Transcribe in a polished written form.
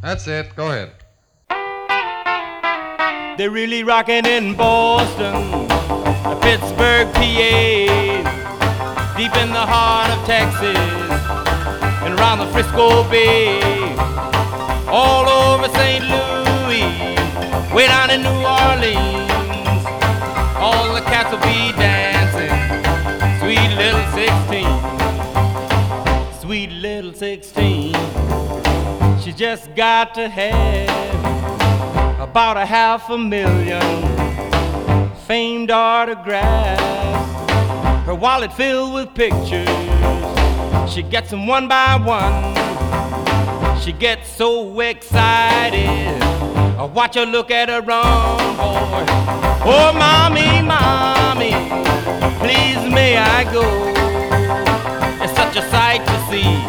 That's it. Go ahead. They're really rocking in Boston, Pittsburgh, PA, deep in the heart of Texas, and around the Frisco Bay, all over St. Louis, way down in New Orleans. All the cats will be dancing, sweet little 16, sweet little 16. She just got to have about 500,000 famed autographs. Her wallet filled with pictures, she gets them one by one. She gets so excited, I watch her look at her run, boy. Oh, mommy, mommy, please may I go? It's such a sight to see